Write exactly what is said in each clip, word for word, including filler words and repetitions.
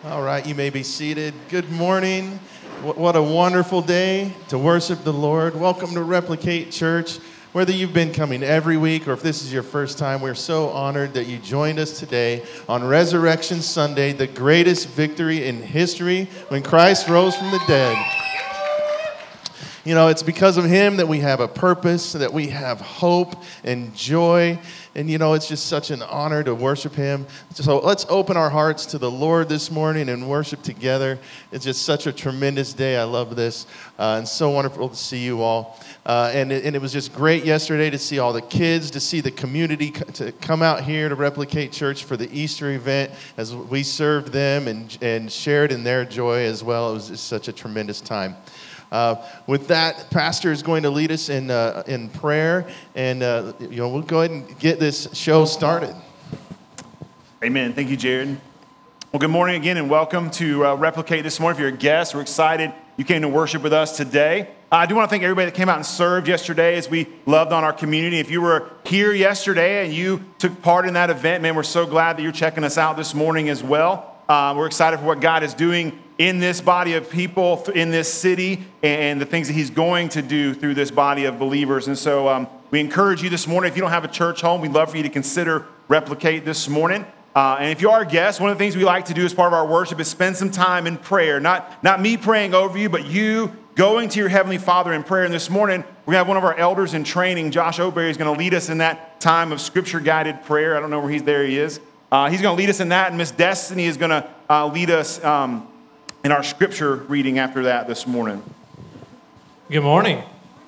All right, you may be seated. Good morning. What a wonderful day to worship the Lord. Welcome to Replicate Church. Whether you've been coming every week or if this is your first time, we're so honored that you joined us today on Resurrection Sunday, the greatest victory in history when Christ rose from the dead. You know, it's because of him that we have a purpose, that we have hope and joy. And, you know, it's just such an honor to worship him. So let's open our hearts to the Lord this morning and worship together. It's just such a tremendous day. I love this. Uh, and so wonderful to see you all. Uh, and, it, and it was just great yesterday to see all the kids, to see the community to come out here to Replicate Church for the Easter event as we served them and, and shared in their joy as well. It was just such a tremendous time. Uh, with that, Pastor is going to lead us in uh, in prayer, and uh, you know we'll go ahead and get this show started. Amen. Thank you, Jared. Well, good morning again, and welcome to uh, Replicate this morning. If you're a guest, we're excited you came to worship with us today. Uh, I do want to thank everybody that came out and served yesterday as we loved on our community. If you were here yesterday and you took part in that event, man, we're so glad that you're checking us out this morning as well. Uh, we're excited for what God is doing in this body of people, in this city, and the things that he's going to do through this body of believers. And so um, we encourage you this morning, if you don't have a church home, we'd love for you to consider Replicate this morning. Uh, and if you are a guest, one of the things we like to do as part of our worship is spend some time in prayer. Not, not me praying over you, but you going to your Heavenly Father in prayer. And this morning, we're going to have one of our elders in training, Josh Oberry, is going to lead us in that time of Scripture-guided prayer. I don't know where he's there. He is. Uh, he's going to lead us in that, and Miss Destiny is going to uh, lead us um, in our scripture reading after that this morning. Good morning.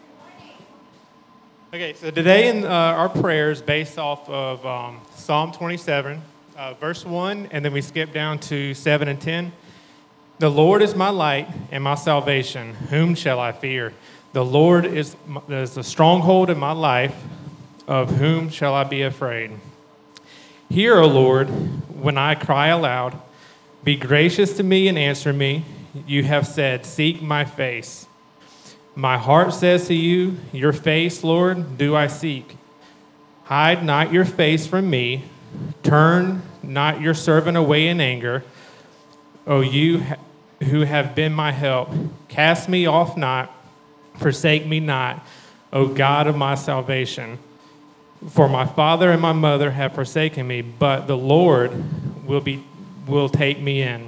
Okay, so today in uh, our prayers based off of um, Psalm twenty-seven, uh, verse one, and then we skip down to seven and ten. The Lord is my light and my salvation. Whom shall I fear? The Lord is, is the stronghold in my life. Of whom shall I be afraid? Hear, O Lord, when I cry aloud. Be gracious to me and answer me. You have said, seek my face. My heart says to you, your face, Lord, do I seek. Hide not your face from me. Turn not your servant away in anger. O you who have been my help, cast me off not, forsake me not, O God of my salvation. For my father and my mother have forsaken me, but the Lord will be will take me in.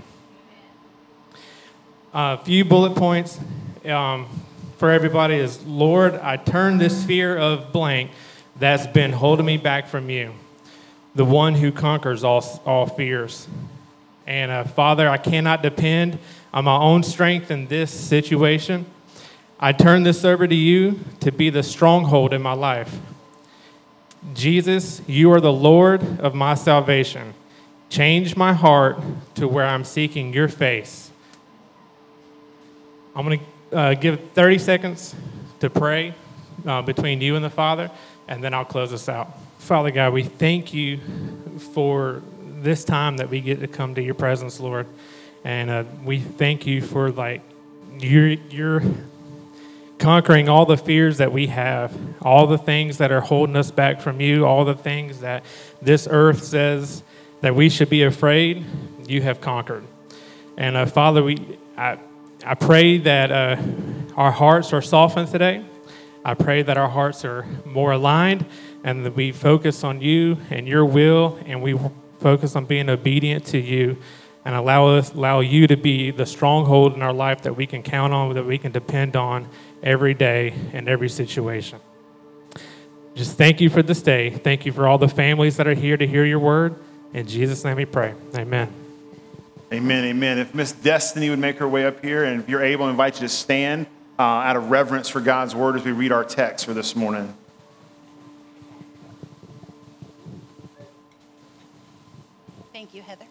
A few bullet points um, for everybody is, Lord, I turn this fear of blank that's been holding me back from you, the one who conquers all, all fears. And uh, Father, I cannot depend on my own strength in this situation. I turn this over to you to be the stronghold in my life. Jesus, you are the Lord of my salvation. Change my heart to where I'm seeking your face. I'm going to uh, give thirty seconds to pray uh, between you and the Father, and then I'll close us out. Father God, we thank you for this time that we get to come to your presence, Lord. And uh, we thank you for like your your conquering all the fears that we have, all the things that are holding us back from you, all the things that this earth says that we should be afraid, you have conquered. And uh, Father, we I, I pray that uh, our hearts are softened today. I pray that our hearts are more aligned and that we focus on you and your will, and we focus on being obedient to you, and allow us allow you to be the stronghold in our life that we can count on, that we can depend on every day in every situation. Just thank you for this day. Thank you for all the families that are here to hear your word. In Jesus' name we pray. Amen. Amen, amen. If Miss Destiny would make her way up here, and if you're able, I invite you to stand uh, out of reverence for God's word as we read our text for this morning. Thank you, Heather.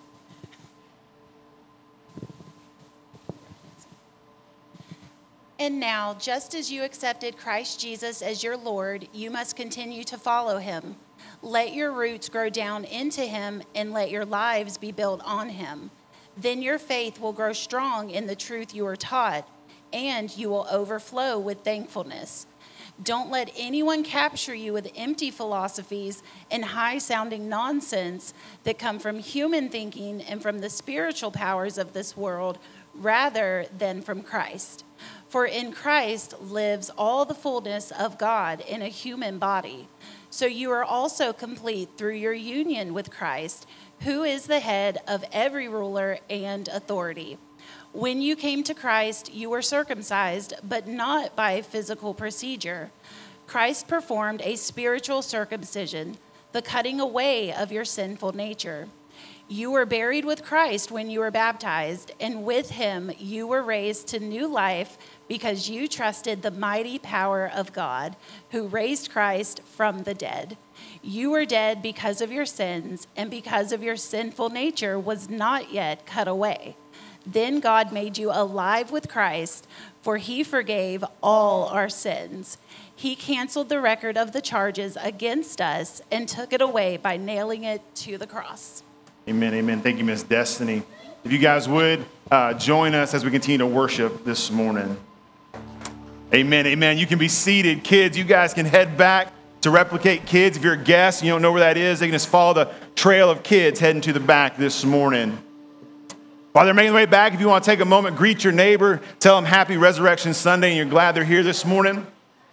And now, just as you accepted Christ Jesus as your Lord, you must continue to follow him. Let your roots grow down into him, and let your lives be built on him. Then your faith will grow strong in the truth you are taught, and you will overflow with thankfulness. Don't let anyone capture you with empty philosophies and high-sounding nonsense that come from human thinking and from the spiritual powers of this world rather than from Christ. For in Christ lives all the fullness of God in a human body. So you are also complete through your union with Christ, who is the head of every ruler and authority. When you came to Christ, you were circumcised, but not by physical procedure. Christ performed a spiritual circumcision, the cutting away of your sinful nature. You were buried with Christ when you were baptized, and with him you were raised to new life because you trusted the mighty power of God, who raised Christ from the dead. You were dead because of your sins, and because of your sinful nature was not yet cut away. Then God made you alive with Christ, for he forgave all our sins. He canceled the record of the charges against us and took it away by nailing it to the cross. Amen, amen. Thank you, Miss Destiny. If you guys would uh, join us as we continue to worship this morning. Amen, amen. You can be seated. Kids, you guys can head back to Replicate Kids. If you're a guest and you don't know where that is, they can just follow the trail of kids heading to the back this morning. While they're making their way back, if you want to take a moment, greet your neighbor, tell them Happy Resurrection Sunday, and you're glad they're here this morning.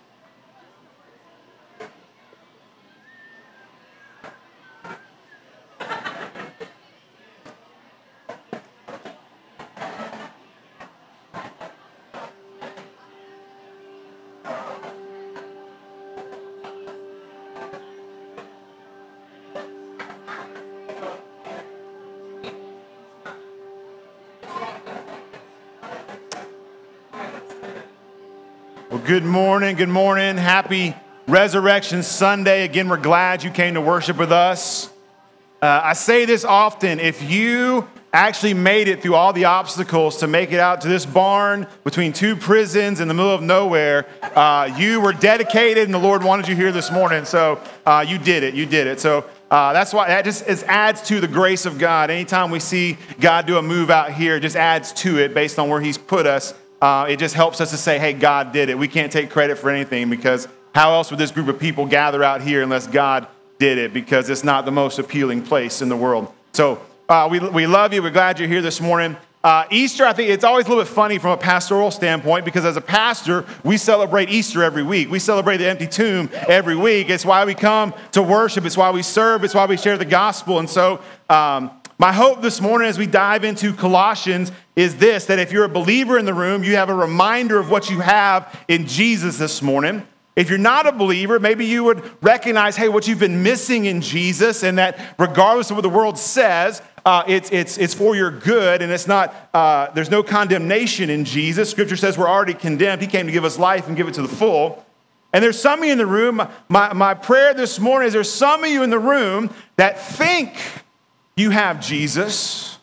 Well, good morning, good morning. Happy Resurrection Sunday. Again, we're glad you came to worship with us. Uh, I say this often, if you actually made it through all the obstacles to make it out to this barn between two prisons in the middle of nowhere, uh, you were dedicated and the Lord wanted you here this morning. So uh, you did it, you did it. So uh, that's why that just it adds to the grace of God. Anytime we see God do a move out here, it just adds to it based on where he's put us. Uh, it just helps us to say, hey, God did it. We can't take credit for anything because how else would this group of people gather out here unless God did it? Because it's not the most appealing place in the world. So uh, we, we love you. We're glad you're here this morning. Uh, Easter, I think it's always a little bit funny from a pastoral standpoint because as a pastor, we celebrate Easter every week. We celebrate the empty tomb every week. It's why we come to worship. It's why we serve. It's why we share the gospel. And so um, my hope this morning as we dive into Colossians is this, that if you're a believer in the room, you have a reminder of what you have in Jesus this morning. If you're not a believer, maybe you would recognize, hey, what you've been missing in Jesus, and that regardless of what the world says, uh, it's, it's, it's for your good, and it's not, uh, there's no condemnation in Jesus. Scripture says we're already condemned. He came to give us life and give it to the full. And there's some of you in the room, my, my prayer this morning is there's some of you in the room that think you have Jesus,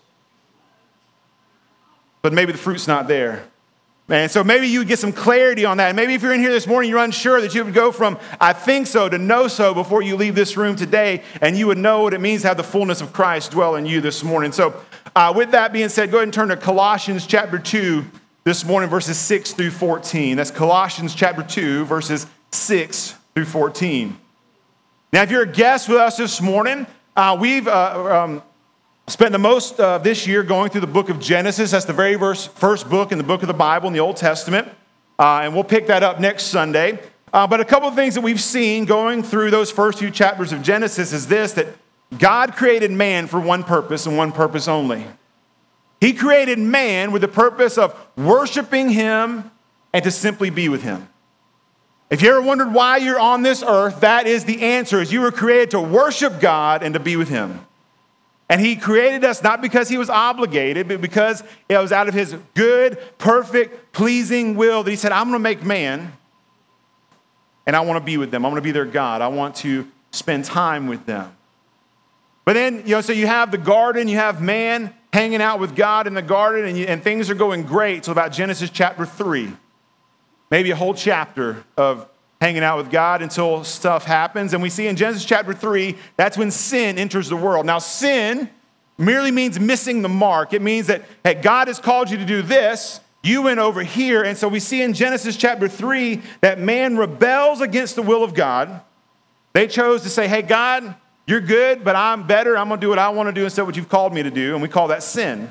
but maybe the fruit's not there. And so maybe you get some clarity on that. And maybe if you're in here this morning, you're unsure that you would go from I think so to know so before you leave this room today, and you would know what it means to have the fullness of Christ dwell in you this morning. So uh, with that being said, go ahead and turn to Colossians chapter two this morning, verses six through fourteen. That's Colossians chapter two, verses six through fourteen. Now, if you're a guest with us this morning, uh, we've... Uh, um, Spent the most of this year going through the book of Genesis. That's the very first, first book in the book of the Bible in the Old Testament. Uh, and we'll pick that up next Sunday. Uh, but a couple of things that we've seen going through those first few chapters of Genesis is this, that God created man for one purpose and one purpose only. He created man with the purpose of worshiping him and to simply be with him. If you ever wondered why you're on this earth, that is the answer, is you were created to worship God and to be with him. And he created us not because he was obligated, but because it was out of his good, perfect, pleasing will that he said, I'm going to make man, and I want to be with them. I want to be their God. I want to spend time with them. But then, you know, so you have the garden, you have man hanging out with God in the garden, and, you, and things are going great. So about Genesis chapter three, maybe a whole chapter of hanging out with God until stuff happens. And we see in Genesis chapter three, that's when sin enters the world. Now, sin merely means missing the mark. It means that hey, God has called you to do this, You went over here. And so we see in Genesis chapter three that man rebels against the will of God. They chose to say, hey, God, you're good, but I'm better. I'm going to do what I want to do instead of what you've called me to do. And we call that sin.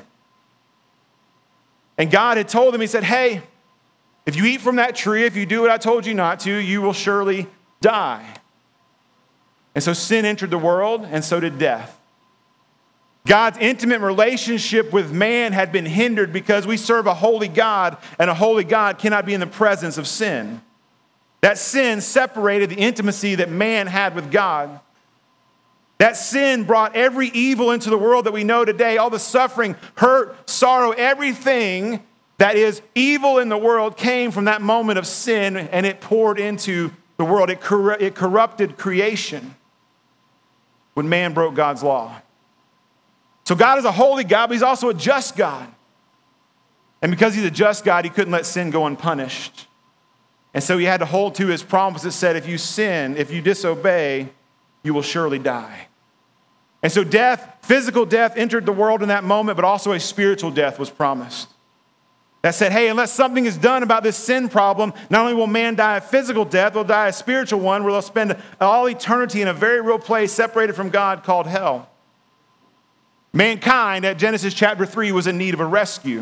And God had told them, he said, hey, if you eat from that tree, if you do what I told you not to, you will surely die. And so sin entered the world, and so did death. God's intimate relationship with man had been hindered because we serve a holy God, and a holy God cannot be in the presence of sin. That sin separated the intimacy that man had with God. That sin brought every evil into the world that we know today, all the suffering, hurt, sorrow, everything that is evil in the world came from that moment of sin, and it poured into the world. It, cor- it corrupted creation when man broke God's law. So God is a holy God, but he's also a just God. And because he's a just God, he couldn't let sin go unpunished. And so he had to hold to his promise that said, if you sin, if you disobey, you will surely die. And so death, physical death entered the world in that moment, but also a spiritual death was promised. That said, hey, unless something is done about this sin problem, not only will man die a physical death, they'll die a spiritual one where they'll spend all eternity in a very real place separated from God called hell. Mankind at Genesis chapter three was in need of a rescue.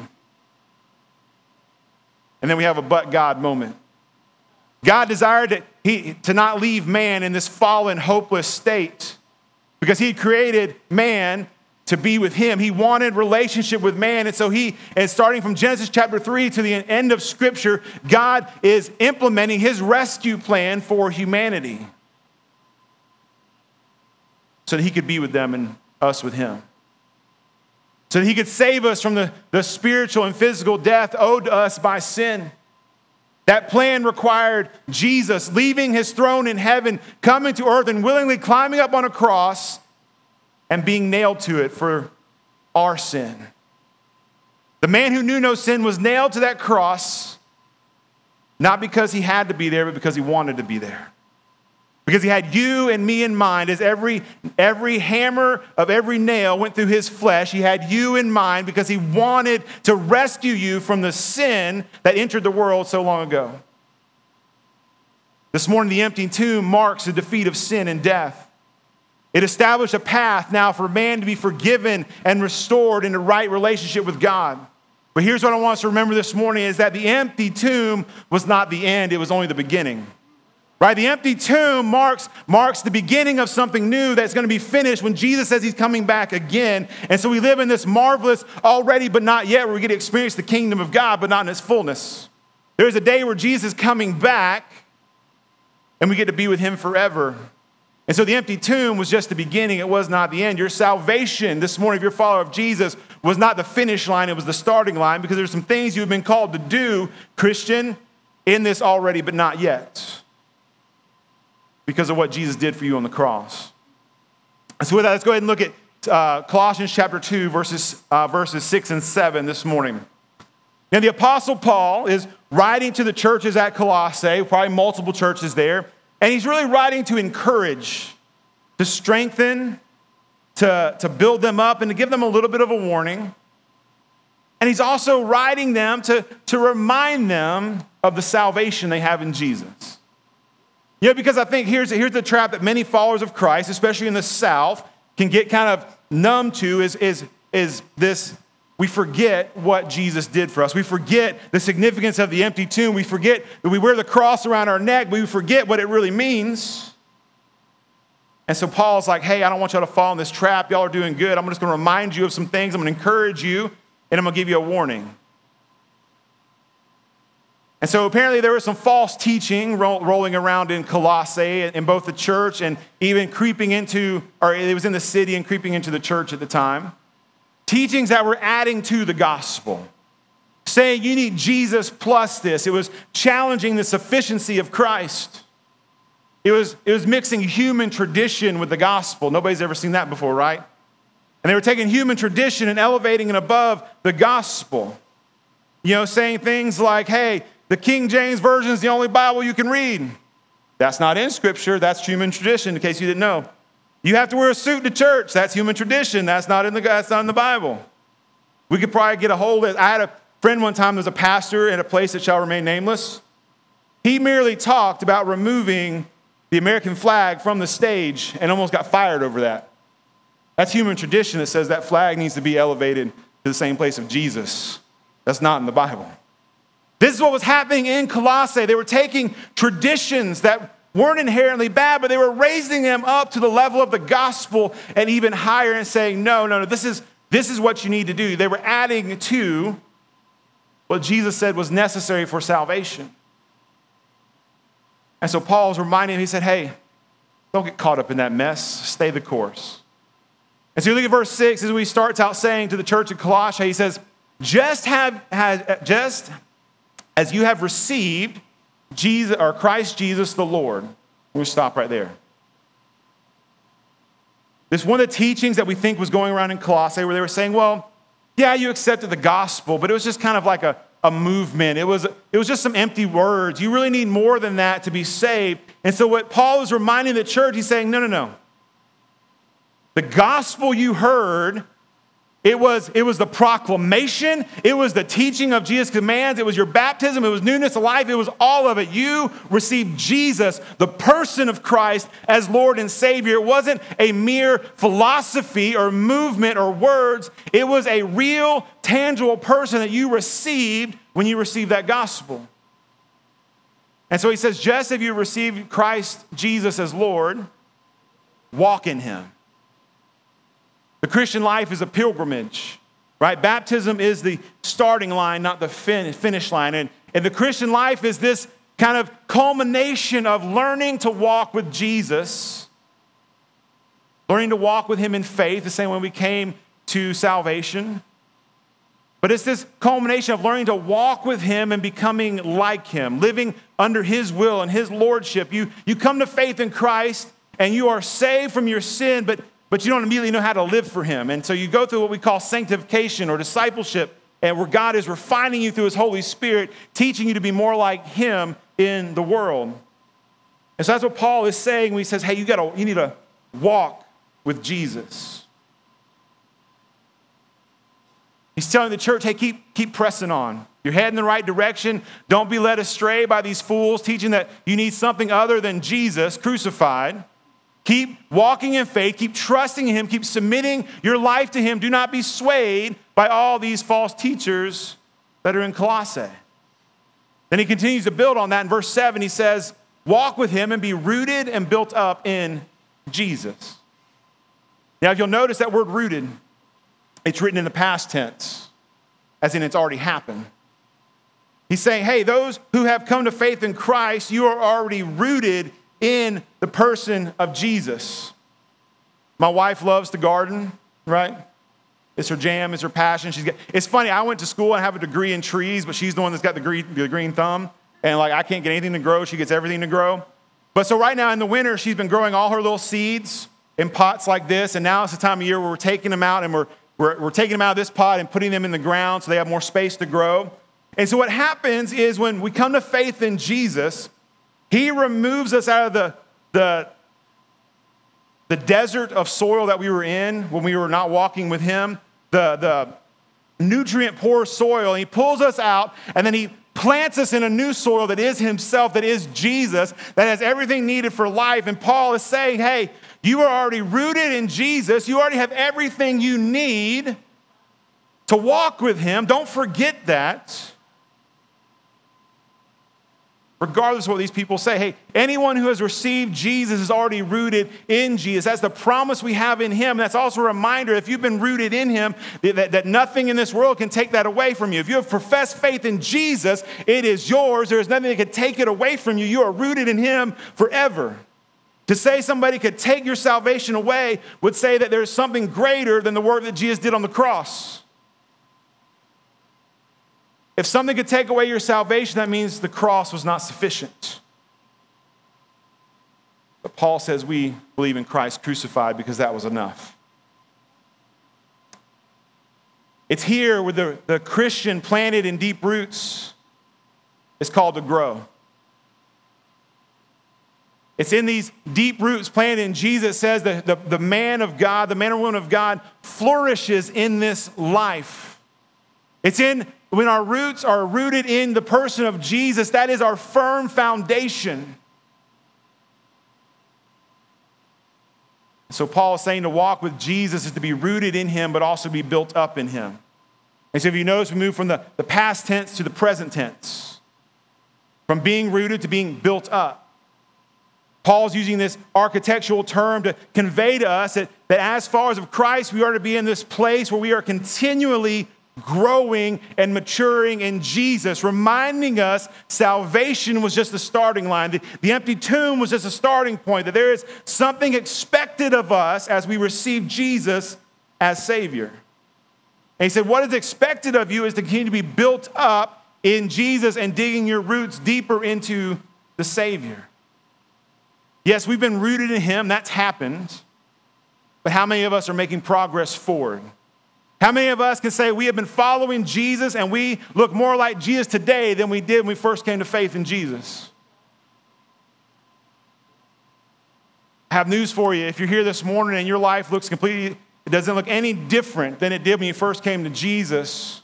And then we have a but God moment. God desired to, he, to not leave man in this fallen, hopeless state because he created man to be with him. He wanted relationship with man. And so he, and starting from Genesis chapter three to the end of Scripture, God is implementing his rescue plan for humanity so that he could be with them and us with him. So that he could save us from the, the spiritual and physical death owed to us by sin. That plan required Jesus leaving his throne in heaven, coming to earth and willingly climbing up on a cross and being nailed to it for our sin. The man who knew no sin was nailed to that cross, not because he had to be there, but because he wanted to be there. Because he had you and me in mind. As every, every hammer of every nail went through his flesh, he had you in mind because he wanted to rescue you from the sin that entered the world so long ago. This morning, the empty tomb marks the defeat of sin and death. It established a path now for man to be forgiven and restored in a right relationship with God. But here's what I want us to remember this morning is that the empty tomb was not the end, it was only the beginning. Right? The empty tomb marks, marks the beginning of something new that's going to be finished when Jesus says he's coming back again. And so we live in this marvelous already but not yet where we get to experience the kingdom of God but not in its fullness. There's a day where Jesus is coming back and we get to be with him forever. And so the empty tomb was just the beginning. It was not the end. Your salvation this morning, if you're a follower of Jesus, was not the finish line. It was the starting line because there's some things you've been called to do, Christian, in this already but not yet, because of what Jesus did for you on the cross. And so with that, let's go ahead and look at uh, Colossians chapter two, verses, uh, verses six and seven this morning. Now the Apostle Paul is writing to the churches at Colossae, probably multiple churches there, and he's really writing to encourage, to strengthen, to, to build them up, and to give them a little bit of a warning. And he's also writing them to, to remind them of the salvation they have in Jesus. Yeah, because I think here's, here's the trap that many followers of Christ, especially in the South, can get kind of numb to is, is, is this, we forget what Jesus did for us. We forget the significance of the empty tomb. We forget that we wear the cross around our neck, but we forget what it really means. And so Paul's like, hey, I don't want y'all to fall in this trap. Y'all are doing good. I'm just going to remind you of some things. I'm going to encourage you, and I'm going to give you a warning. And so apparently there was some false teaching ro- rolling around in Colossae in both the church and even creeping into, or it was in the city and creeping into the church at the time. Teachings that were adding to the gospel, saying you need Jesus plus this. It was challenging the sufficiency of Christ. It was, it was mixing human tradition with the gospel. Nobody's ever seen that before, right? And they were taking human tradition and elevating it above the gospel. You know, saying things like, hey, the King James Version is the only Bible you can read. That's not in Scripture. That's human tradition, in case you didn't know. You have to wear a suit to church. That's human tradition. That's not in the, that's not in the Bible. We could probably get a hold of it. I had a friend one time was a pastor in a place that shall remain nameless. He merely talked about removing the American flag from the stage and almost got fired over that. That's human tradition that says that flag needs to be elevated to the same place of Jesus. That's not in the Bible. This is what was happening in Colossae. They were taking traditions that weren't inherently bad, but they were raising them up to the level of the gospel and even higher and saying, no, no, no, this is, this is what you need to do. They were adding to what Jesus said was necessary for salvation. And so Paul was reminding him, he said, hey, don't get caught up in that mess. Stay the course. And so you look at verse six, as he starts out saying to the church of Colossae, he says, just, have, has, just as you have received Jesus, or Christ Jesus the Lord. We'll stop right there. This one of the teachings that we think was going around in Colossae where they were saying, well, yeah, you accepted the gospel, but it was just kind of like a, a movement. It was, it was just some empty words. You really need more than that to be saved. And so what Paul is reminding the church, he's saying, no, no, no. The gospel you heard, it was, it was the proclamation, it was the teaching of Jesus' commands, it was your baptism, it was newness of life, it was all of it. You received Jesus, the person of Christ, as Lord and Savior. It wasn't a mere philosophy or movement or words. It was a real, tangible person that you received when you received that gospel. And so he says, just if you received Christ Jesus as Lord, walk in him. The Christian life is a pilgrimage, right? Baptism is the starting line, not the fin- finish line. And, and the Christian life is this kind of culmination of learning to walk with Jesus, learning to walk with him in faith, the same way we came to salvation. But it's this culmination of learning to walk with him and becoming like him, living under his will and his lordship. You, you come to faith in Christ and you are saved from your sin, but But you don't immediately know how to live for him. And so you go through what we call sanctification or discipleship, and where God is refining you through his Holy Spirit, teaching you to be more like him in the world. And so that's what Paul is saying when he says, hey, you gotta, you need to walk with Jesus. He's telling the church, hey, keep, keep pressing on. You're heading in the right direction. Don't be led astray by these fools teaching that you need something other than Jesus crucified. Keep walking in faith, keep trusting in him, keep submitting your life to him. Do not be swayed by all these false teachers that are in Colossae. Then he continues to build on that. In verse seven, he says, walk with him and be rooted and built up in Jesus. Now, if you'll notice that word rooted, it's written in the past tense, as in it's already happened. He's saying, hey, those who have come to faith in Christ, you are already rooted in the person of Jesus. My wife loves to garden, right? It's her jam, it's her passion. She's got, it's funny, I went to school and have a degree in trees, but she's the one that's got the green, the green thumb. And like, I can't get anything to grow. She gets everything to grow. But so right now in the winter, she's been growing all her little seeds in pots like this. And now it's the time of year where we're taking them out and we're, we're, we're taking them out of this pot and putting them in the ground so they have more space to grow. And so what happens is when we come to faith in Jesus, he removes us out of the, the, the desert of soil that we were in when we were not walking with him, the, the nutrient-poor soil, and he pulls us out, and then he plants us in a new soil that is himself, that is Jesus, that has everything needed for life. And Paul is saying, hey, you are already rooted in Jesus. You already have everything you need to walk with him. Don't forget that. Regardless of what these people say, hey, anyone who has received Jesus is already rooted in Jesus. That's the promise we have in him. That's also a reminder, if you've been rooted in him, that, that nothing in this world can take that away from you. If you have professed faith in Jesus, it is yours. There is nothing that can take it away from you. You are rooted in him forever. To say somebody could take your salvation away would say that there's something greater than the work that Jesus did on the cross. If something could take away your salvation, that means the cross was not sufficient. But Paul says we believe in Christ crucified because that was enough. It's here where the, the Christian planted in deep roots is called to grow. It's in these deep roots planted in Jesus says that the, the man of God, the man or woman of God flourishes in this life. It's in when our roots are rooted in the person of Jesus, that is our firm foundation. So Paul is saying to walk with Jesus is to be rooted in him, but also be built up in him. And so if you notice, we move from the, the past tense to the present tense, from being rooted to being built up. Paul's using this architectural term to convey to us that, that as followers of Christ, we are to be in this place where we are continually growing and maturing in Jesus, reminding us salvation was just the starting line. The, the empty tomb was just a starting point, that there is something expected of us as we receive Jesus as Savior. And he said, what is expected of you is to continue to be built up in Jesus and digging your roots deeper into the Savior. Yes, we've been rooted in him. That's happened. But how many of us are making progress forward? How many of us can say we have been following Jesus and we look more like Jesus today than we did when we first came to faith in Jesus? I have news for you. If you're here this morning and your life looks completely, it doesn't look any different than it did when you first came to Jesus,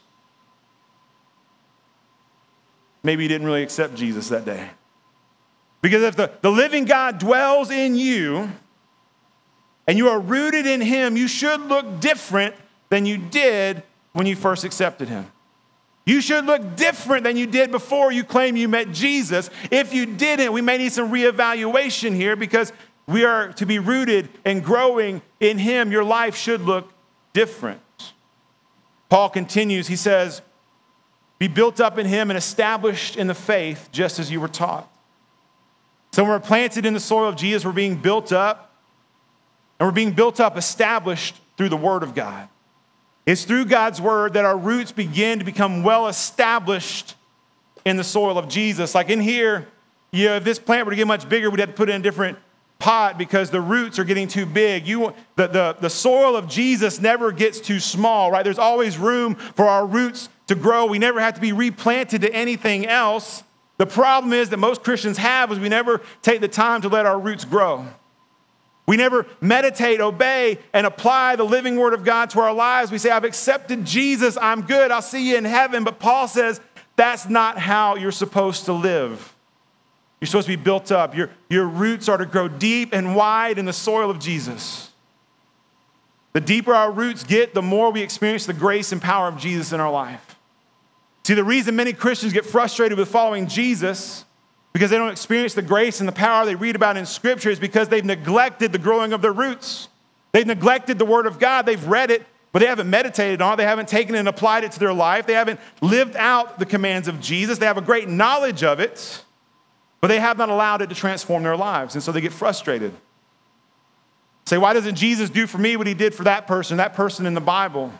maybe you didn't really accept Jesus that day. Because if the, the living God dwells in you and you are rooted in him, you should look different than you did when you first accepted him. You should look different than you did before you claim you met Jesus. If you didn't, we may need some reevaluation here because we are to be rooted and growing in him. Your life should look different. Paul continues, he says, be built up in him and established in the faith just as you were taught. So when we're planted in the soil of Jesus, we're being built up, and we're being built up, established through the word of God. It's through God's word that our roots begin to become well established in the soil of Jesus. Like in here, you know, if this plant were to get much bigger, we'd have to put it in a different pot because the roots are getting too big. You, the, the, the soil of Jesus never gets too small, right? There's always room for our roots to grow. We never have to be replanted to anything else. The problem is that most Christians have is we never take the time to let our roots grow. We never meditate, obey, and apply the living word of God to our lives. We say, I've accepted Jesus, I'm good, I'll see you in heaven. But Paul says that's not how you're supposed to live. You're supposed to be built up. Your, your roots are to grow deep and wide in the soil of Jesus. The deeper our roots get, the more we experience the grace and power of Jesus in our life. See, the reason many Christians get frustrated with following Jesus because they don't experience the grace and the power they read about in Scripture is because they've neglected the growing of their roots. They've neglected the Word of God. They've read it, but they haven't meditated on it. They haven't taken it and applied it to their life. They haven't lived out the commands of Jesus. They have a great knowledge of it, but they have not allowed it to transform their lives, and so they get frustrated. Say, why doesn't Jesus do for me what he did for that person, that person in the Bible?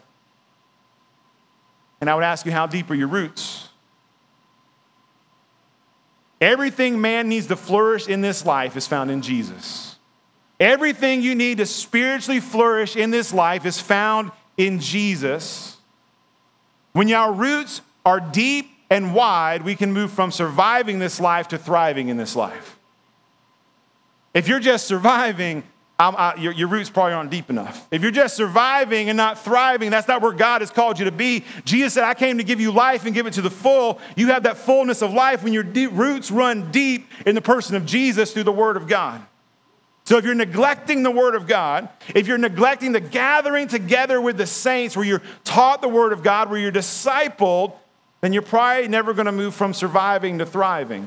And I would ask you, how deep are your roots? Everything man needs to flourish in this life is found in Jesus. Everything you need to spiritually flourish in this life is found in Jesus. When our roots are deep and wide, we can move from surviving this life to thriving in this life. If you're just surviving, I'm, I, your, your roots probably aren't deep enough. If you're just surviving and not thriving, that's not where God has called you to be. Jesus said, I came to give you life and give it to the full. You have that fullness of life when your deep roots run deep in the person of Jesus through the word of God. So if you're neglecting the word of God, if you're neglecting the gathering together with the saints where you're taught the word of God, where you're discipled, then you're probably never going to move from surviving to thriving.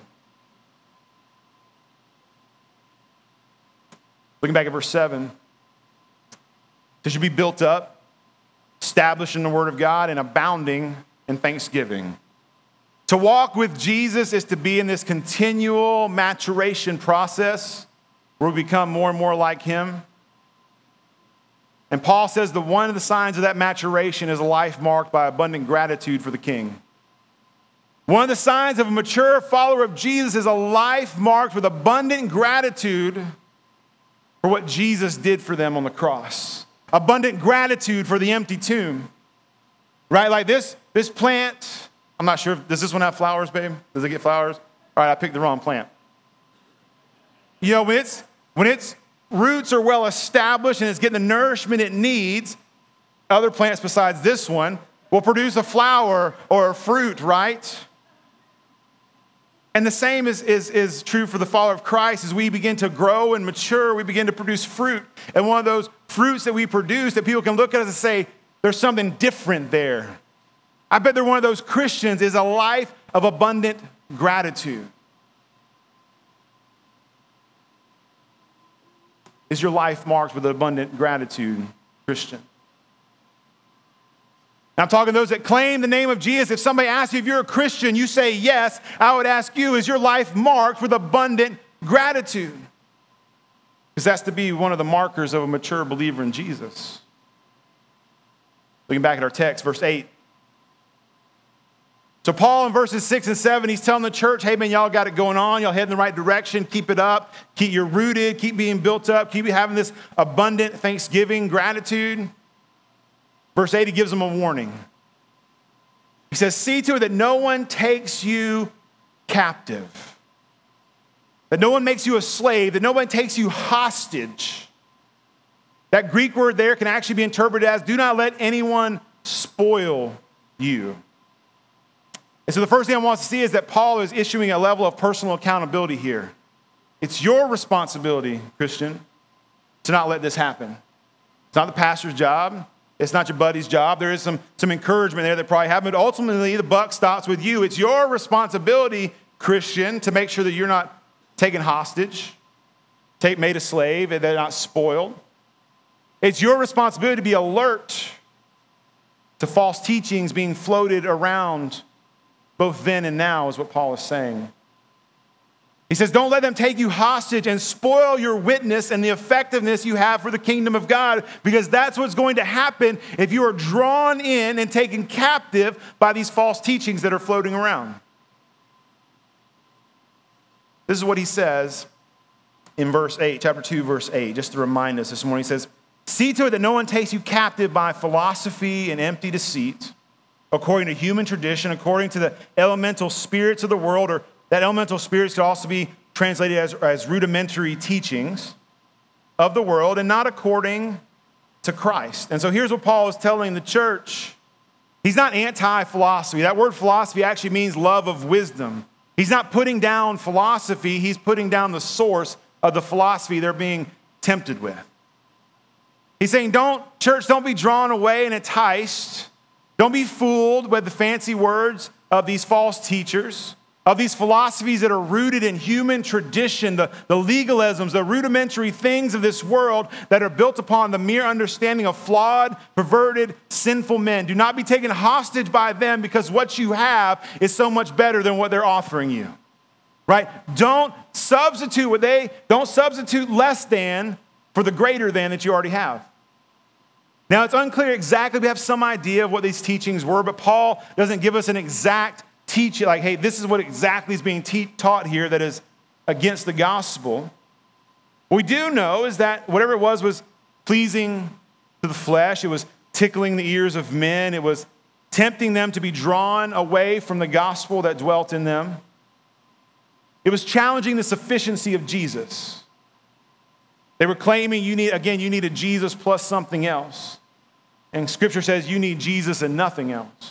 Looking back at verse seven, they should be built up, established in the word of God, and abounding in thanksgiving. To walk with Jesus is to be in this continual maturation process where we become more and more like him. And Paul says that one of the signs of that maturation is a life marked by abundant gratitude for the King. One of the signs of a mature follower of Jesus is a life marked with abundant gratitude for what Jesus did for them on the cross. Abundant gratitude for the empty tomb. Right? Like this, this plant, I'm not sure, if, does this one have flowers, babe? Does it get flowers? All right, I picked the wrong plant. You know, when it's, when its roots are well established and it's getting the nourishment it needs, other plants besides this one, will produce a flower or a fruit, right? And the same is, is, is true for the follower of Christ. As we begin to grow and mature, we begin to produce fruit. And one of those fruits that we produce that people can look at us and say, there's something different there. I bet they're one of those Christians is a life of abundant gratitude. Is your life marked with abundant gratitude, Christian? Now, I'm talking to those that claim the name of Jesus. If somebody asks you if you're a Christian, you say yes. I would ask you, is your life marked with abundant gratitude? Because that's to be one of the markers of a mature believer in Jesus. Looking back at our text, verse eight. So Paul in verses six and seven, he's telling the church, hey man, y'all got it going on. Y'all head in the right direction. Keep it up. Keep you're rooted. Keep being built up. Keep having this abundant thanksgiving, gratitude. Verse eight, he gives them a warning. He says, see to it that no one takes you captive. That no one makes you a slave. That no one takes you hostage. That Greek word there can actually be interpreted as, do not let anyone spoil you. And so the first thing I want to see is that Paul is issuing a level of personal accountability here. It's your responsibility, Christian, to not let this happen. It's not the pastor's job. It's not your buddy's job. There is some, some encouragement there that probably happened, but ultimately the buck stops with you. It's your responsibility, Christian, to make sure that you're not taken hostage, take, made a slave, and they're not spoiled. It's your responsibility to be alert to false teachings being floated around both then and now, is what Paul is saying. He says, don't let them take you hostage and spoil your witness and the effectiveness you have for the kingdom of God, because that's what's going to happen if you are drawn in and taken captive by these false teachings that are floating around. This is what he says in verse eight, chapter two, verse eight, just to remind us this morning. He says, see to it that no one takes you captive by philosophy and empty deceit, according to human tradition, according to the elemental spirits of the world, or that elemental spirits could also be translated as, as rudimentary teachings of the world, and not according to Christ. And so here's what Paul is telling the church. He's not anti-philosophy. That word philosophy actually means love of wisdom. He's not putting down philosophy. He's putting down the source of the philosophy they're being tempted with. He's saying, don't, church, don't be drawn away and enticed. Don't be fooled by the fancy words of these false teachers, of these philosophies that are rooted in human tradition, the, the legalisms, the rudimentary things of this world that are built upon the mere understanding of flawed, perverted, sinful men. Do not be taken hostage by them, because what you have is so much better than what they're offering you, right? Don't substitute what they, don't substitute less than for the greater than that you already have. Now, it's unclear exactly. We have some idea of what these teachings were, but Paul doesn't give us an exact teaching, like, hey, this is what exactly is being te- taught here that is against the gospel. What we do know is that whatever it was was pleasing to the flesh. It was tickling the ears of men. It was tempting them to be drawn away from the gospel that dwelt in them. It was challenging the sufficiency of Jesus. They were claiming you need, again, you need a Jesus plus something else. And Scripture says you need Jesus and nothing else.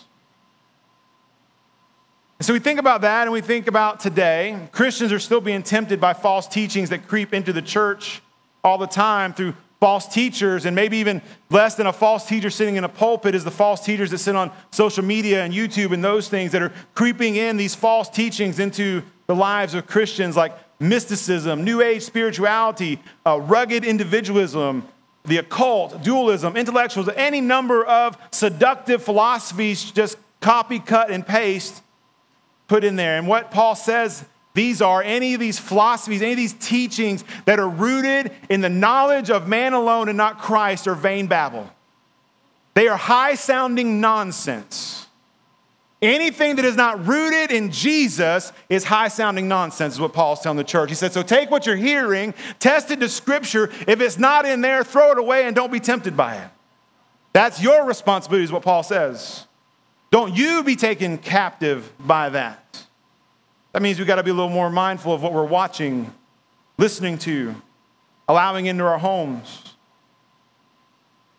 And so we think about that, and we think about today. Christians are still being tempted by false teachings that creep into the church all the time through false teachers, and maybe even less than a false teacher sitting in a pulpit is the false teachers that sit on social media and YouTube and those things that are creeping in these false teachings into the lives of Christians, like mysticism, New Age spirituality, uh, rugged individualism, the occult, dualism, intellectuals, any number of seductive philosophies, just copy, cut, and paste, put in there. And what Paul says, these are any of these philosophies, any of these teachings that are rooted in the knowledge of man alone and not Christ, are vain babble. They are high-sounding nonsense. Anything that is not rooted in Jesus is high-sounding nonsense, is what Paul's telling the church. He said, so take what you're hearing, test it to Scripture. If it's not in there, throw it away and don't be tempted by it. That's your responsibility, is what Paul says. Don't you be taken captive by that. That means we've got to be a little more mindful of what we're watching, listening to, allowing into our homes.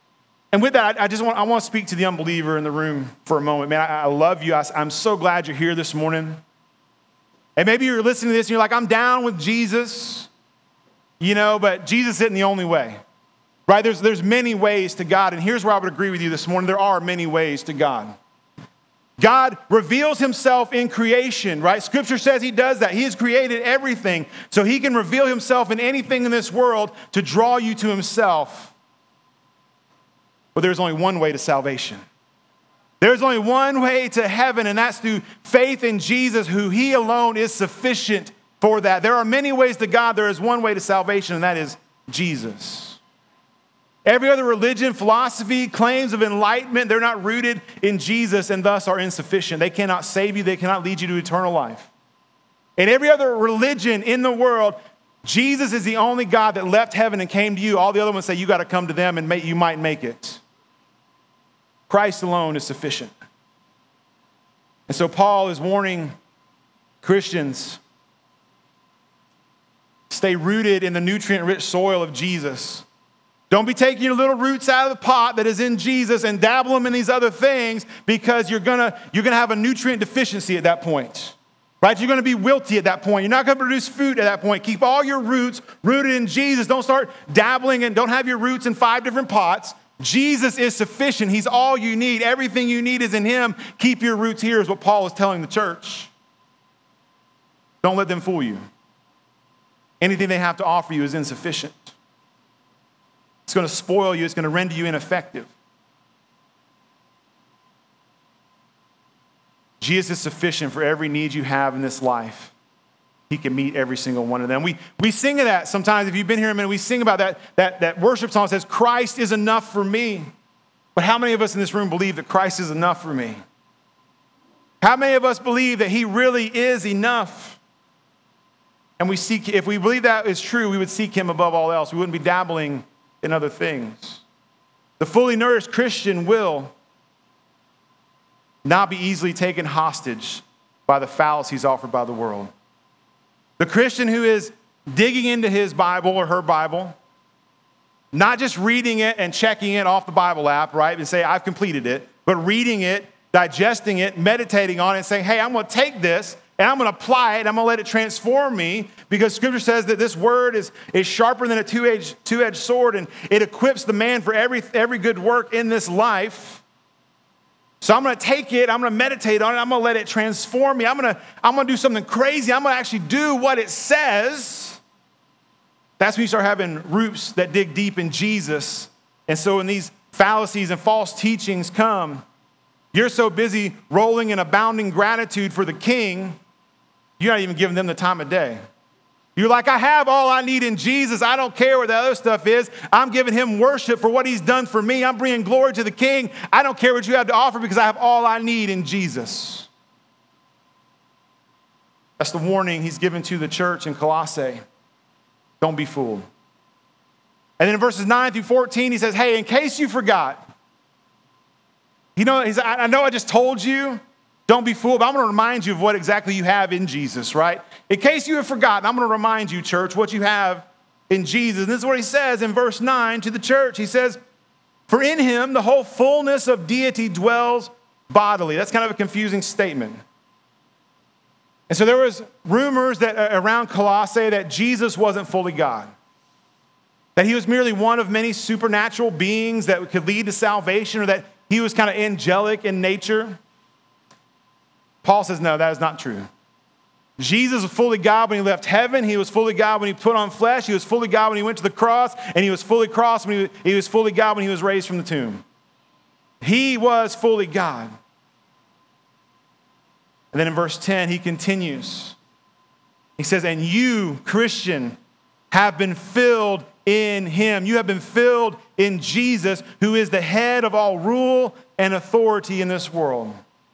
And with that, I just want, I want to speak to the unbeliever in the room for a moment. Man, I, I love you. I, I'm so glad you're here this morning. And maybe you're listening to this and you're like, I'm down with Jesus, you know, but Jesus isn't the only way, right? There's, there's many ways to God. And here's where I would agree with you this morning. There are many ways to God. God reveals himself in creation, right? Scripture says he does that. He has created everything so he can reveal himself in anything in this world to draw you to himself. But there's only one way to salvation. There's only one way to heaven, and that's through faith in Jesus, who he alone is sufficient for that. There are many ways to God. There is one way to salvation, and that is Jesus. Every other religion, philosophy, claims of enlightenment, they're not rooted in Jesus and thus are insufficient. They cannot save you. They cannot lead you to eternal life. In every other religion in the world, Jesus is the only God that left heaven and came to you. All the other ones say you got to come to them and make, you might make it. Christ alone is sufficient. And so Paul is warning Christians, stay rooted in the nutrient-rich soil of Jesus. Don't be taking your little roots out of the pot that is in Jesus and dabble them in these other things, because you're gonna, you're gonna have a nutrient deficiency at that point. Right? You're gonna be wilty at that point. You're not gonna produce fruit at that point. Keep all your roots rooted in Jesus. Don't start dabbling and don't have your roots in five different pots. Jesus is sufficient. He's all you need. Everything you need is in him. Keep your roots here is what Paul is telling the church. Don't let them fool you. Anything they have to offer you is insufficient. It's going to spoil you. It's going to render you ineffective. Jesus is sufficient for every need you have in this life. He can meet every single one of them. We, we sing of that sometimes. If you've been here a minute, we sing about that, that, that worship song that says, Christ is enough for me. But how many of us in this room believe that Christ is enough for me? How many of us believe that he really is enough? And we seek, if we believe that is true, we would seek him above all else. We wouldn't be dabbling in other things. The fully nourished Christian will not be easily taken hostage by the fallacies offered by the world. The Christian who is digging into his Bible or her Bible, not just reading it and checking it off the Bible app, right, and say, I've completed it, but reading it, digesting it, meditating on it, and saying, hey, I'm going to take this and I'm going to apply it, and I'm going to let it transform me, because Scripture says that this word is, is sharper than a two-edged, two-edged sword, and it equips the man for every, every good work in this life. So I'm going to take it, I'm going to meditate on it, I'm going to let it transform me. I'm going to, I'm going to do something crazy. I'm going to actually do what it says. That's when you start having roots that dig deep in Jesus. And so when these fallacies and false teachings come, you're so busy rolling in abounding gratitude for the King, you're not even giving them the time of day. You're like, I have all I need in Jesus. I don't care what the other stuff is. I'm giving him worship for what he's done for me. I'm bringing glory to the King. I don't care what you have to offer, because I have all I need in Jesus. That's the warning he's given to the church in Colossae. Don't be fooled. And then in verses nine through fourteen, he says, hey, in case you forgot, you know, he's, I know I just told you, don't be fooled, but I'm going to remind you of what exactly you have in Jesus, right? In case you have forgotten, I'm going to remind you, church, what you have in Jesus. And this is what he says in verse nine to the church. He says, for in him the whole fullness of deity dwells bodily. That's kind of a confusing statement. And so there was rumors that uh, around Colossae that Jesus wasn't fully God, that he was merely one of many supernatural beings that could lead to salvation, or that he was kind of angelic in nature. Paul says, no, that is not true. Jesus was fully God when he left heaven. He was fully God when he put on flesh. He was fully God when he went to the cross. And he was fully cross when he, he was fully God when he was raised from the tomb. He was fully God. And then in verse ten, he continues. He says, and you, Christian, have been filled in him. You have been filled in Jesus, who is the head of all rule and authority in this world.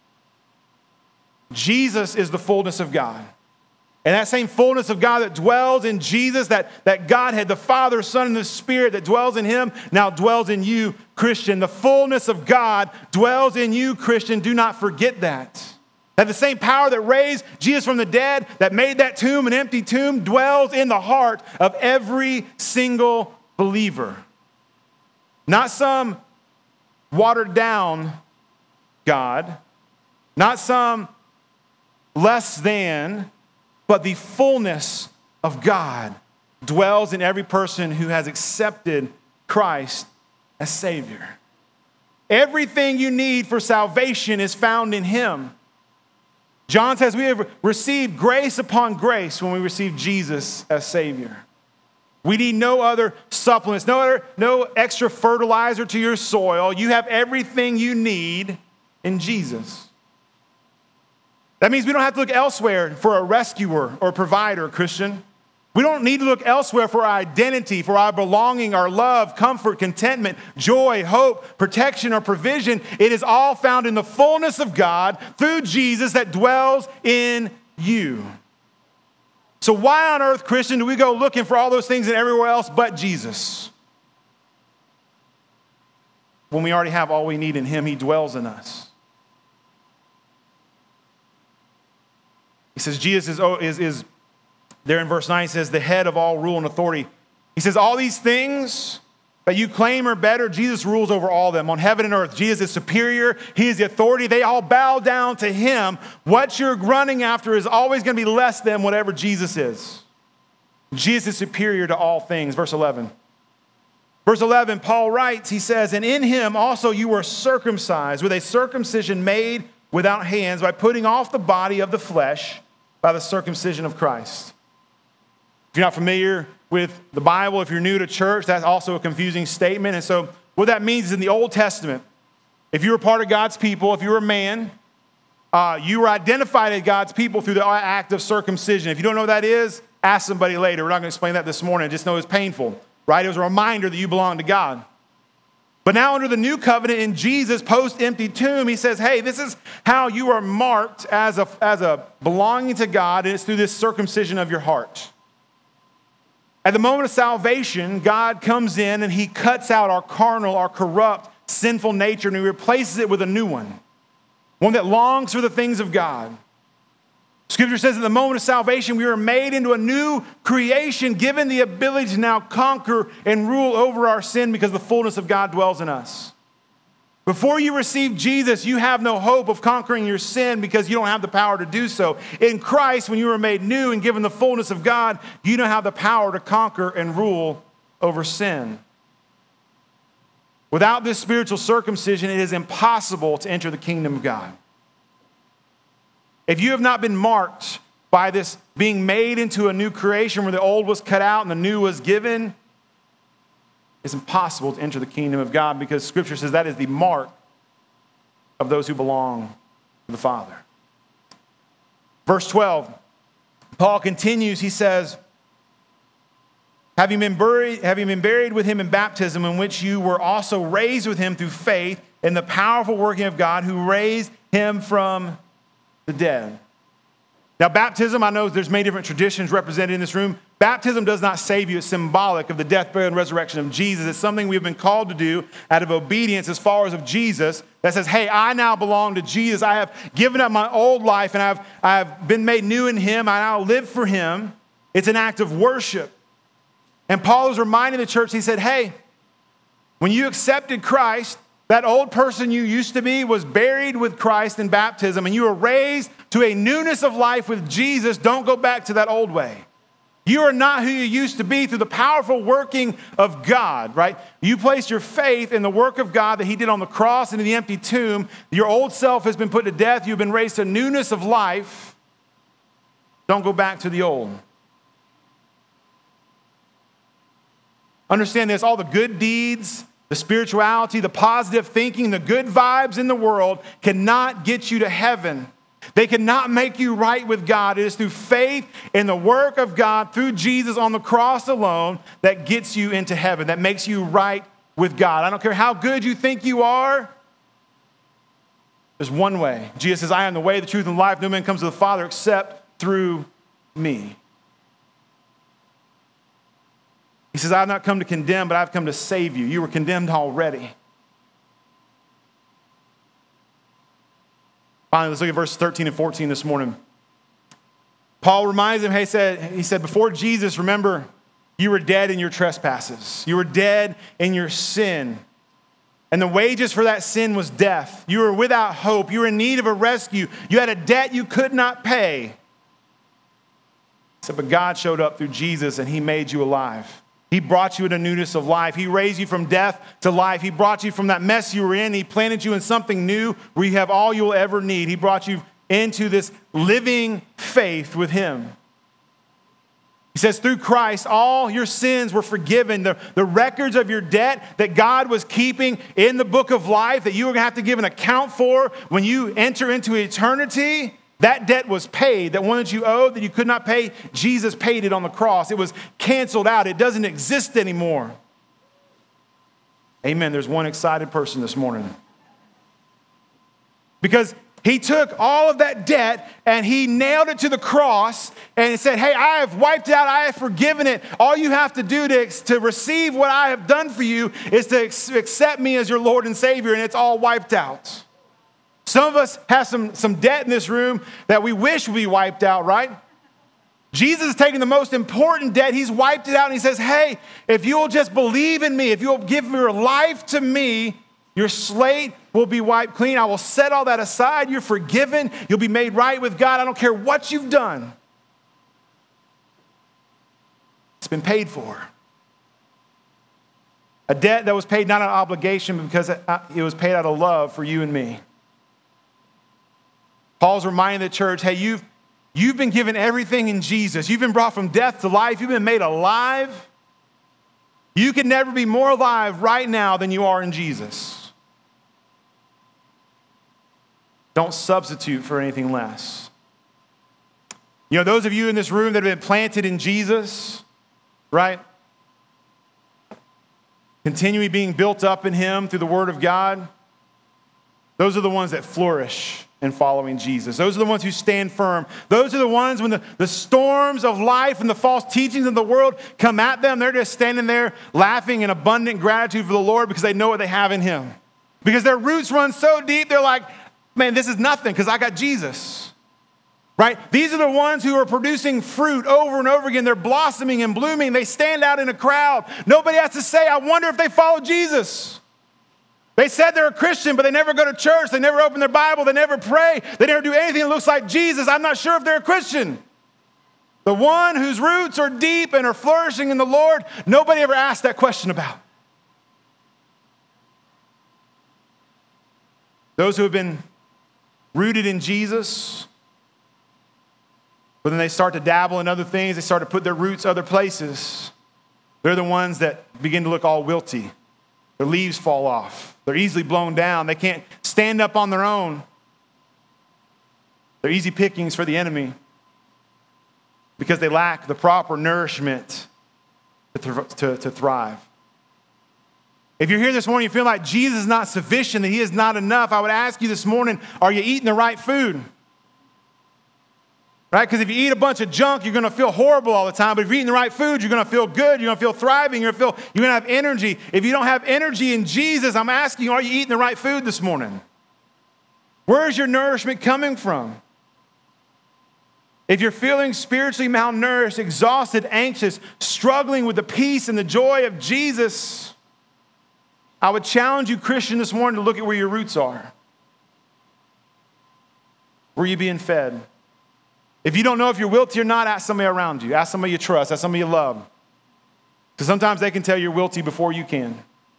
Jesus is the fullness of God. And that same fullness of God that dwells in Jesus, that, that Godhead, the Father, Son, and the Spirit that dwells in him, now dwells in you, Christian. The fullness of God dwells in you, Christian. Do not forget that. That the same power that raised Jesus from the dead, that made that tomb an empty tomb, dwells in the heart of every single believer. Not some watered down God, not some less than, but the fullness of God dwells in every person who has accepted Christ as Savior. Everything you need for salvation is found in him. John says we have received grace upon grace when we receive Jesus as Savior. We need no other supplements, no other, no extra fertilizer to your soil. You have everything you need in Jesus. That means we don't have to look elsewhere for a rescuer or provider, Christian. We don't need to look elsewhere for our identity, for our belonging, our love, comfort, contentment, joy, hope, protection, or provision. It is all found in the fullness of God through Jesus that dwells in you. So why on earth, Christian, do we go looking for all those things and everywhere else but Jesus? When we already have all we need in him, he dwells in us. He says Jesus is, is, is there in verse nine, he says, the head of all rule and authority. He says, all these things that you claim are better, Jesus rules over all of them. On heaven and earth, Jesus is superior. He is the authority. They all bow down to him. What you're running after is always going to be less than whatever Jesus is. Jesus is superior to all things. Verse eleven. Verse eleven, Paul writes, he says, and in him also you were circumcised with a circumcision made without hands by putting off the body of the flesh by the circumcision of Christ. If you're not familiar with the Bible, if you're new to church, that's also a confusing statement. And so what that means is in the Old Testament, if you were part of God's people, if you were a man, uh, you were identified as God's people through the act of circumcision. If you don't know what that is, ask somebody later. We're not going to explain that this morning. Just know it's painful, right? It was a reminder that you belong to God. But now under the new covenant in Jesus, post-empty tomb, he says, hey, this is how you are marked as a, as a belonging to God, and it's through this circumcision of your heart. At the moment of salvation, God comes in and he cuts out our carnal, our corrupt, sinful nature, and he replaces it with a new one, one that longs for the things of God. Scripture says at the moment of salvation, we were made into a new creation, given the ability to now conquer and rule over our sin because the fullness of God dwells in us. Before you receive Jesus, you have no hope of conquering your sin because you don't have the power to do so. In Christ, when you were made new and given the fullness of God, you now have the power to conquer and rule over sin. Without this spiritual circumcision, it is impossible to enter the kingdom of God. If you have not been marked by this being made into a new creation where the old was cut out and the new was given, it's impossible to enter the kingdom of God because Scripture says that is the mark of those who belong to the Father. Verse twelve, Paul continues, he says, having been buried, having been buried with him in baptism, in which you were also raised with him through faith in the powerful working of God who raised him from the dead. Now, baptism, I know there's many different traditions represented in this room. Baptism does not save you. It's symbolic of the death, burial, and resurrection of Jesus. It's something we've been called to do out of obedience as followers of Jesus that says, hey, I now belong to Jesus. I have given up my old life and I've, I've been made new in him. I now live for him. It's an act of worship. And Paul is reminding the church, he said, hey, when you accepted Christ, that old person you used to be was buried with Christ in baptism, and you were raised to a newness of life with Jesus. Don't go back to that old way. You are not who you used to be through the powerful working of God, right? You placed your faith in the work of God that he did on the cross and in the empty tomb. Your old self has been put to death. You've been raised to newness of life. Don't go back to the old. Understand this, all the good deeds, the spirituality, the positive thinking, the good vibes in the world cannot get you to heaven. They cannot make you right with God. It is through faith in the work of God through Jesus on the cross alone that gets you into heaven, that makes you right with God. I don't care how good you think you are. There's one way. Jesus says, I am the way, the truth, and life. No man comes to the Father except through me. He says, I have not come to condemn, but I've come to save you. You were condemned already. Finally, let's look at verses thirteen and fourteen this morning. Paul reminds him, hey, he said, he said, before Jesus, remember, you were dead in your trespasses. You were dead in your sin. And the wages for that sin was death. You were without hope. You were in need of a rescue. You had a debt you could not pay. So, but God showed up through Jesus and he made you alive. He brought you into newness of life. He raised you from death to life. He brought you from that mess you were in. He planted you in something new where you have all you'll ever need. He brought you into this living faith with him. He says, through Christ, all your sins were forgiven. The, the records of your debt that God was keeping in the book of life that you were going to have to give an account for when you enter into eternity, that debt was paid. That one that you owed that you could not pay, Jesus paid it on the cross. It was canceled out. It doesn't exist anymore. Amen. There's one excited person this morning. Because he took all of that debt and he nailed it to the cross and he said, hey, I have wiped it out. I have forgiven it. All you have to do to, to receive what I have done for you is to accept me as your Lord and Savior, and it's all wiped out. Some of us have some, some debt in this room that we wish would be wiped out, right? Jesus is taking the most important debt. He's wiped it out and he says, hey, if you'll just believe in me, if you'll give your life to me, your slate will be wiped clean. I will set all that aside. You're forgiven. You'll be made right with God. I don't care what you've done. It's been paid for. A debt that was paid not an obligation, but because it was paid out of love for you and me. Paul's reminding the church, hey, you've, you've been given everything in Jesus. You've been brought from death to life. You've been made alive. You can never be more alive right now than you are in Jesus. Don't substitute for anything less. You know, those of you in this room that have been planted in Jesus, right? Continually being built up in him through the word of God. Those are the ones that flourish in following Jesus. Those are the ones who stand firm. Those are the ones when the, the storms of life and the false teachings of the world come at them, they're just standing there laughing in abundant gratitude for the Lord because they know what they have in him. Because their roots run so deep, they're like, man, this is nothing because I got Jesus. Right? These are the ones who are producing fruit over and over again. They're blossoming and blooming. They stand out in a crowd. Nobody has to say, I wonder if they follow Jesus. They said they're a Christian, but they never go to church. They never open their Bible. They never pray. They never do anything that looks like Jesus. I'm not sure if they're a Christian. The one whose roots are deep and are flourishing in the Lord, nobody ever asked that question about. Those who have been rooted in Jesus, but then they start to dabble in other things. They start to put their roots other places. They're the ones that begin to look all wilty. Their leaves fall off. They're easily blown down. They can't stand up on their own. They're easy pickings for the enemy because they lack the proper nourishment to, to, to thrive. If you're here this morning, you feel like Jesus is not sufficient, that he is not enough, I would ask you this morning, are you eating the right food? Right? Because if you eat a bunch of junk, you're going to feel horrible all the time. But if you're eating the right food, you're going to feel good. You're going to feel thriving. You're going to feel, you're going to have energy. If you don't have energy in Jesus, I'm asking you, are you eating the right food this morning? Where is your nourishment coming from? If you're feeling spiritually malnourished, exhausted, anxious, struggling with the peace and the joy of Jesus, I would challenge you, Christian, this morning to look at where your roots are. Where are you being fed? If you don't know if you're wilty or not, ask somebody around you. Ask somebody you trust. Ask somebody you love. Because sometimes they can tell you're wilty before you can.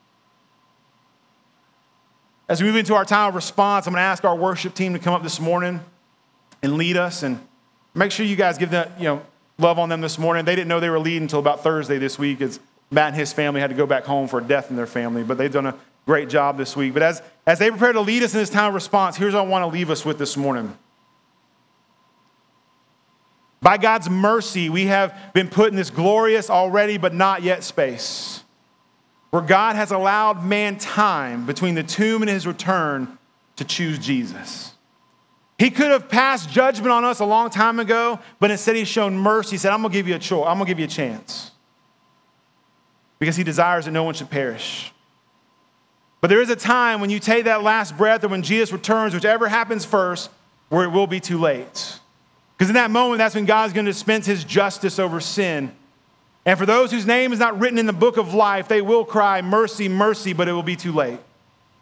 As we move into our time of response, I'm going to ask our worship team to come up this morning and lead us. And make sure you guys give them, you know, love on them this morning. They didn't know they were leading until about Thursday this week, as Matt and his family had to go back home for a death in their family. But they've done a great job this week. But as, as they prepare to lead us in this time of response, here's what I want to leave us with this morning. By God's mercy, we have been put in this glorious already but not yet space where God has allowed man time between the tomb and his return to choose Jesus. He could have passed judgment on us a long time ago, but instead he's shown mercy. He said, I'm going to give you a choice. I'm going to give you a chance because he desires that no one should perish. But there is a time when you take that last breath or when Jesus returns, whichever happens first, where it will be too late. Because in that moment, that's when God's going to dispense his justice over sin. And for those whose name is not written in the book of life, they will cry, mercy, mercy, but it will be too late.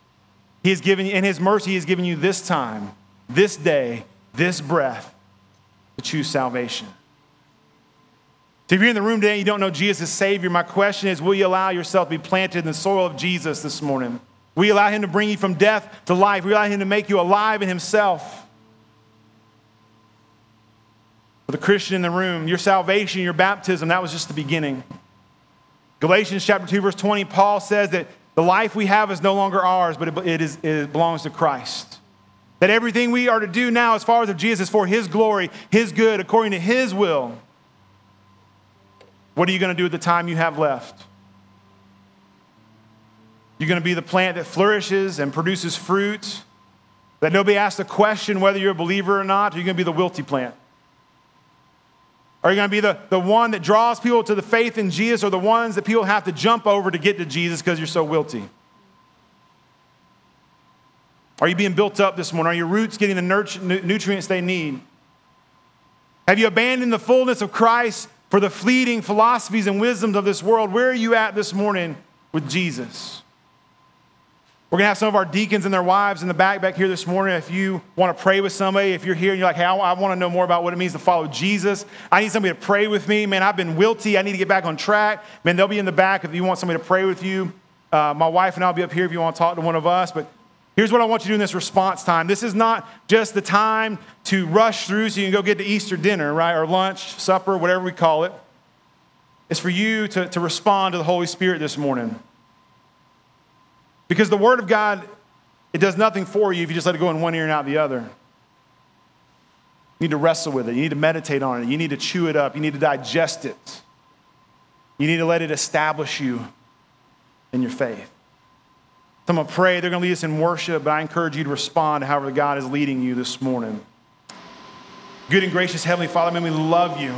He has given you, in his mercy, he has given you this time, this day, this breath to choose salvation. So if you're in the room today and you don't know Jesus as Savior, my question is, will you allow yourself to be planted in the soil of Jesus this morning? Will you allow him to bring you from death to life? Will you allow him to make you alive in himself? For the Christian in the room, your salvation, your baptism, that was just the beginning. Galatians chapter two, verse twenty, Paul says that the life we have is no longer ours, but it, it, is, it belongs to Christ. That everything we are to do now as far as of Jesus is for his glory, his good, according to his will. What are you going to do with the time you have left? You're going to be the plant that flourishes and produces fruit, that nobody asks a question whether you're a believer or not, or you're going to be the wilty plant? Are you going to be the, the one that draws people to the faith in Jesus, or the ones that people have to jump over to get to Jesus because you're so wilty? Are you being built up this morning? Are your roots getting the nurture, nutrients they need? Have you abandoned the fullness of Christ for the fleeting philosophies and wisdoms of this world? Where are you at this morning with Jesus? We're going to have some of our deacons and their wives in the back back here this morning. If you want to pray with somebody, if you're here and you're like, hey, I, I want to know more about what it means to follow Jesus. I need somebody to pray with me. Man, I've been wilty. I need to get back on track. Man, they'll be in the back if you want somebody to pray with you. Uh, my wife and I will be up here if you want to talk to one of us. But here's what I want you to do in this response time. This is not just the time to rush through so you can go get to Easter dinner, right? Or lunch, supper, whatever we call it. It's for you to, to respond to the Holy Spirit this morning. Because the Word of God, it does nothing for you if you just let it go in one ear and out the other. You need to wrestle with it. You need to meditate on it. You need to chew it up. You need to digest it. You need to let it establish you in your faith. So I'm going to pray. They're going to lead us in worship, but I encourage you to respond to however God is leading you this morning. Good and gracious Heavenly Father, may we love you.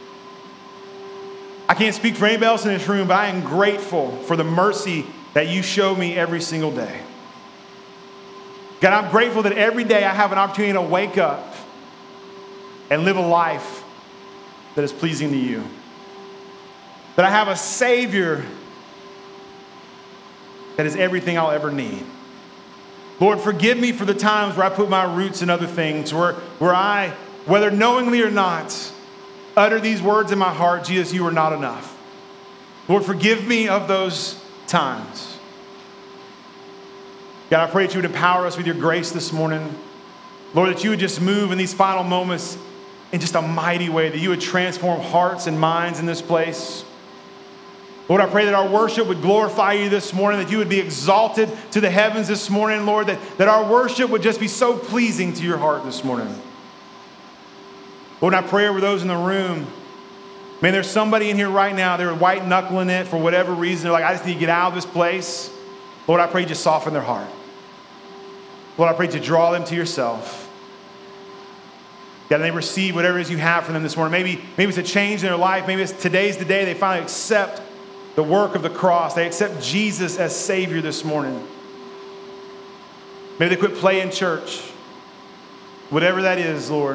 I can't speak for anybody else in this room, but I am grateful for the mercy that you show me every single day. God, I'm grateful that every day I have an opportunity to wake up and live a life that is pleasing to you. That I have a Savior that is everything I'll ever need. Lord, forgive me for the times where I put my roots in other things, where, where I, whether knowingly or not, utter these words in my heart, Jesus, you are not enough. Lord, forgive me of those times. God, I pray that you would empower us with your grace this morning. Lord, that you would just move in these final moments in just a mighty way, that you would transform hearts and minds in this place. Lord, I pray that our worship would glorify you this morning, that you would be exalted to the heavens this morning, Lord, that, that our worship would just be so pleasing to your heart this morning. Lord, I pray over those in the room. Man, there's somebody in here right now, they're white knuckling it for whatever reason. They're like, I just need to get out of this place. Lord, I pray you just soften their heart. Lord, I pray you to draw them to yourself. God, they receive whatever it is you have for them this morning. Maybe, maybe it's a change in their life. Maybe it's today's the day they finally accept the work of the cross. They accept Jesus as Savior this morning. Maybe they quit playing church. Whatever that is, Lord,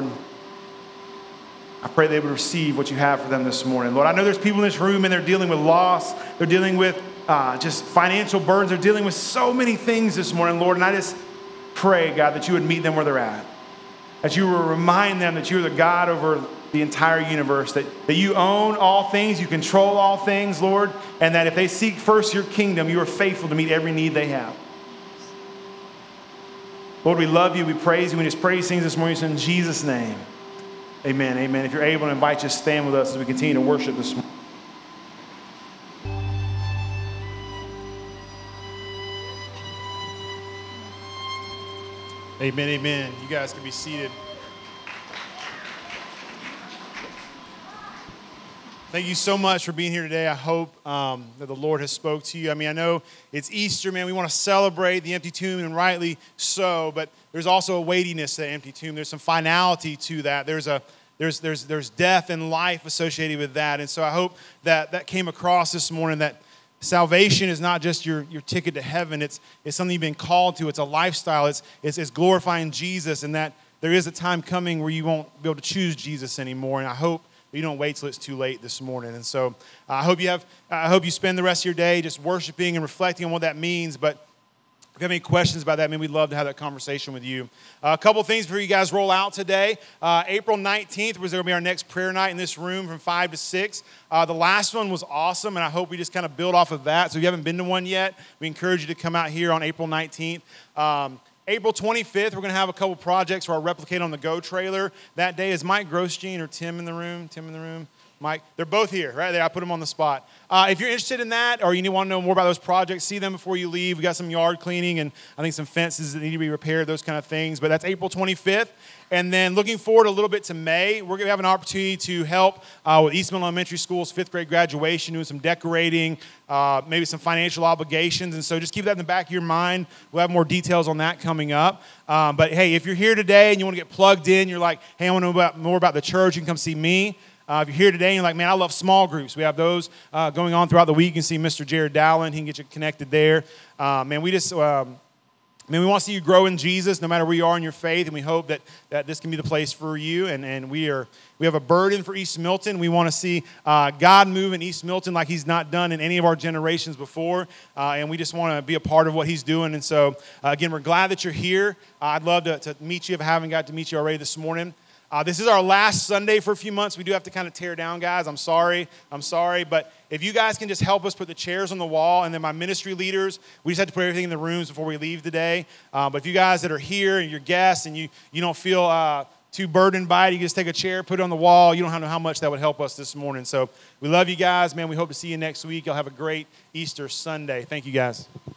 I pray they would receive what you have for them this morning. Lord, I know there's people in this room and they're dealing with loss. They're dealing with uh, just financial burdens. They're dealing with so many things this morning, Lord. And I just pray, God, that you would meet them where they're at. That you would remind them that you're the God over the entire universe. That, that you own all things. You control all things, Lord. And that if they seek first your kingdom, you are faithful to meet every need they have. Lord, we love you. We praise you. We just praise things this morning. It's in Jesus' name. Amen, amen. If you're able to invite you to stand with us as we continue to worship this morning. Amen, amen. You guys can be seated. Thank you so much for being here today. I hope um, that the Lord has spoke to you. I mean, I know it's Easter, man. We want to celebrate the empty tomb, and rightly so, but there's also a weightiness to the empty tomb. There's some finality to that. There's a there's there's there's death and life associated with that. And so I hope that that came across this morning, that salvation is not just your, your ticket to heaven. It's it's something you've been called to. It's a lifestyle. It's, it's it's glorifying Jesus, and that there is a time coming where you won't be able to choose Jesus anymore. And I hope you don't wait till it's too late this morning. And so uh, I hope you have. I hope you spend the rest of your day just worshiping and reflecting on what that means. But If you have any questions about that, man, we'd love to have that conversation with you. Uh, a couple things before you guys roll out today. Uh, April nineteenth was going to be our next prayer night in this room from five to six. Uh, the last one was awesome, and I hope we just kind of build off of that. So if you haven't been to one yet, we encourage you to come out here on April nineteenth. Um, April twenty-fifth, we're going to have a couple projects for our Replicate on the Go trailer. That day is Mike Grosjean or Tim in the room? Tim in the room? Mike, they're both here, right there. I put them on the spot. Uh, if you're interested in that or you want to know more about those projects, see them before you leave. We got some yard cleaning and I think some fences that need to be repaired, those kind of things. But that's April twenty-fifth. And then looking forward a little bit to May, we're going to have an opportunity to help uh, with East Middle Elementary School's fifth grade graduation, doing some decorating, uh, maybe some financial obligations. And so just keep that in the back of your mind. We'll have more details on that coming up. Um, but hey, if you're here today and you want to get plugged in, you're like, hey, I want to know about, more about the church, you can come see me. Uh, if you're here today and you're like, man, I love small groups. We have those uh, going on throughout the week. You can see Mister Jared Dowland. He can get you connected there. Uh, man, we just, um, man, we want to see you grow in Jesus no matter where you are in your faith, and we hope that, that this can be the place for you. And, and we are we have a burden for East Milton. We want to see uh, God move in East Milton like he's not done in any of our generations before, uh, and we just want to be a part of what he's doing. And so, uh, again, we're glad that you're here. Uh, I'd love to, to meet you if I haven't got to meet you already this morning. Uh, this is our last Sunday for a few months. We do have to kind of tear down, guys. I'm sorry. I'm sorry. But if you guys can just help us put the chairs on the wall, and then my ministry leaders, we just had to put everything in the rooms before we leave today. Uh, but if you guys that are here and you're guests and you, you don't feel uh, too burdened by it, you can just take a chair, put it on the wall. You don't have to know how much that would help us this morning. So we love you guys, man. We hope to see you next week. Y'all have a great Easter Sunday. Thank you, guys.